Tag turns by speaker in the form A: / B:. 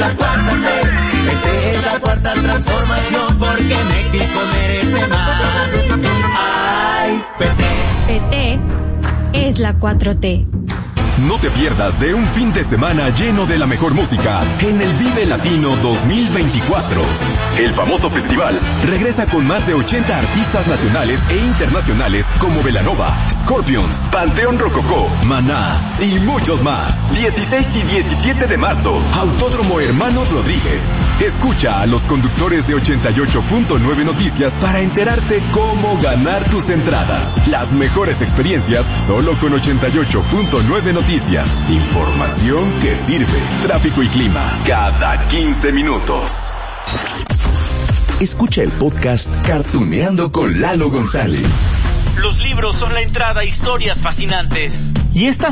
A: la cuarta T. PT es la cuarta transformación porque México merece más. Ay, PT.
B: PT es la 4T.
C: No te pierdas de un fin de semana lleno de la mejor música en el Vive Latino 2024. El famoso festival regresa con más de 80 artistas nacionales e internacionales como Belanova, Scorpions, Panteón Rococó, Maná y muchos más. 16 y 17 de marzo, Autódromo Hermanos Rodríguez. Escucha a los conductores de 88.9 Noticias para enterarte cómo ganar tus entradas. Las mejores experiencias solo con 88.9 Noticias. Información que sirve. Tráfico y clima cada 15 minutos.
D: Escucha el podcast Cartuneando con Lalo González.
E: Los libros son la entrada a historias fascinantes.
F: Y esta